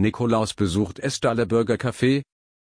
Nikolaus besucht Estaler Bürgercafé.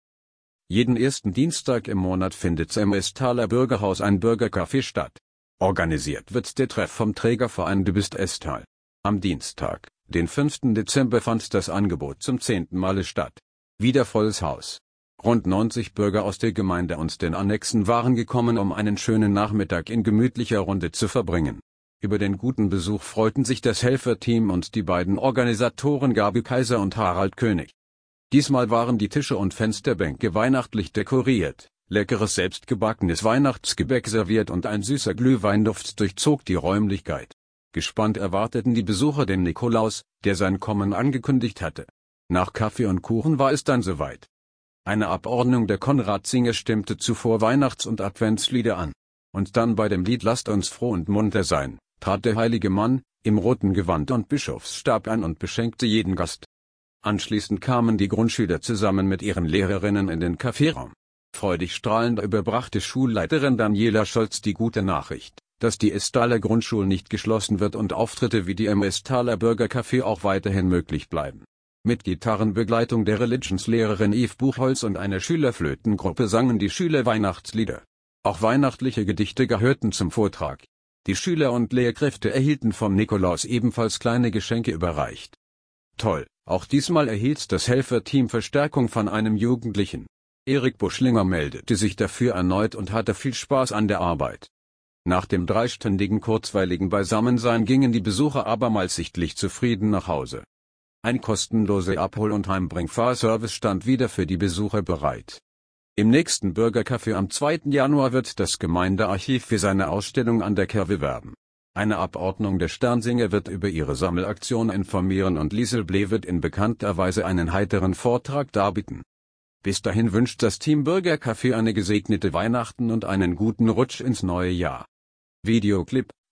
Jeden ersten Dienstag im Monat findet im Estaler Bürgerhaus ein Bürgercafé statt. Organisiert wird der Treff vom Trägerverein Du bist Estal. Am Dienstag, den 5. Dezember fand das Angebot zum 10. Male statt. Wieder volles Haus. Rund 90 Bürger aus der Gemeinde und den Annexen waren gekommen, um einen schönen Nachmittag in gemütlicher Runde zu verbringen. Über den guten Besuch freuten sich das Helferteam und die beiden Organisatoren Gabi Kaiser und Harald König. Diesmal waren die Tische und Fensterbänke weihnachtlich dekoriert, leckeres selbstgebackenes Weihnachtsgebäck serviert und ein süßer Glühweinduft durchzog die Räumlichkeit. Gespannt erwarteten die Besucher den Nikolaus, der sein Kommen angekündigt hatte. Nach Kaffee und Kuchen war es dann soweit. Eine Abordnung der Konradsinger stimmte zuvor Weihnachts- und Adventslieder an. Und dann bei dem Lied Lasst uns froh und munter sein, trat der heilige Mann, im roten Gewand und Bischofsstab ein und beschenkte jeden Gast. Anschließend kamen die Grundschüler zusammen mit ihren Lehrerinnen in den Kaffeeraum. Freudig strahlend überbrachte Schulleiterin Daniela Scholz die gute Nachricht, dass die Estaler Grundschule nicht geschlossen wird und Auftritte wie die im Estaler Bürgercafé auch weiterhin möglich bleiben. Mit Gitarrenbegleitung der Religionslehrerin Yves Buchholz und einer Schülerflötengruppe sangen die Schüler Weihnachtslieder. Auch weihnachtliche Gedichte gehörten zum Vortrag. Die Schüler und Lehrkräfte erhielten vom Nikolaus ebenfalls kleine Geschenke überreicht. Toll, auch diesmal erhielt das Helferteam Verstärkung von einem Jugendlichen. Erik Buschlinger meldete sich dafür erneut und hatte viel Spaß an der Arbeit. Nach dem dreistündigen kurzweiligen Beisammensein gingen die Besucher abermals sichtlich zufrieden nach Hause. Ein kostenloser Abhol- und Heimbringfahrservice stand wieder für die Besucher bereit. Im nächsten Bürgercafé am 2. Januar wird das Gemeindearchiv für seine Ausstellung an der Curve werben. Eine Abordnung der Sternsinger wird über ihre Sammelaktion informieren und Liesel Blee wird in bekannter Weise einen heiteren Vortrag darbieten. Bis dahin wünscht das Team Bürgercafé eine gesegnete Weihnachten und einen guten Rutsch ins neue Jahr. Videoclip